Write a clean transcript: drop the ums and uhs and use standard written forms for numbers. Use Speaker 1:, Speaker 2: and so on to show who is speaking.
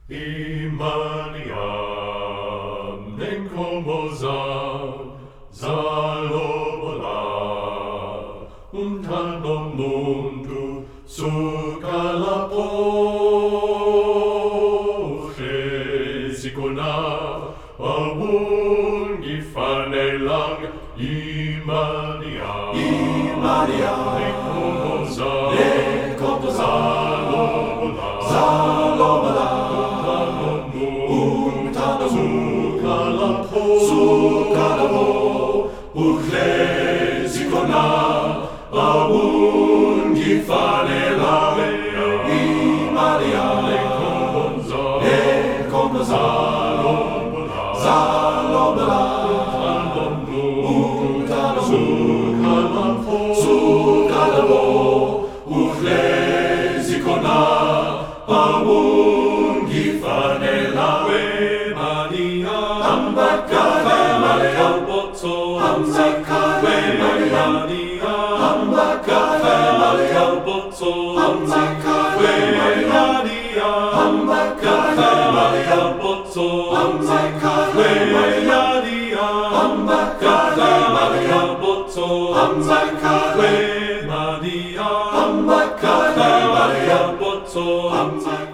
Speaker 1: I Mariam Nenkomosa Salomola Untanum mundu Sukalapoche Sikona Awungi fanelang I Mariam Nenkomosa Salomola Sukalapo Uchlezikona Awungi fanelang I Mariam Nenkomosa Salomola Sukalapo Uchlezikona Awungi fanelang Ambakare Maria Botto Ambakare Maria Ambakare Maria Botto Ambakare Maria Ambakare Maria Botto Ambakare Maria Ambakare Maria Botto Ambakare Maria Ambakare Maria Botto